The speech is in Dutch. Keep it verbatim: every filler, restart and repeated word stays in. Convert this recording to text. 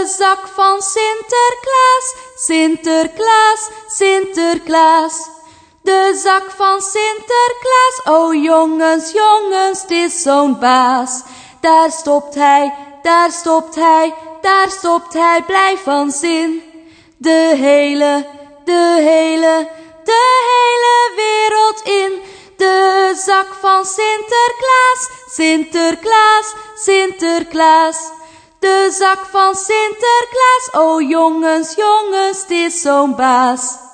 De zak van Sinterklaas, Sinterklaas, Sinterklaas. De zak van Sinterklaas, o jongens, jongens, 't is zo'n baas. Daar stopt hij, daar stopt hij, daar stopt hij blij van zin. De hele, de hele, de hele wereld in. De zak van Sinterklaas, Sinterklaas, Sinterklaas. De zak van Sinterklaas, o jongens, jongens, 't is zo'n baas.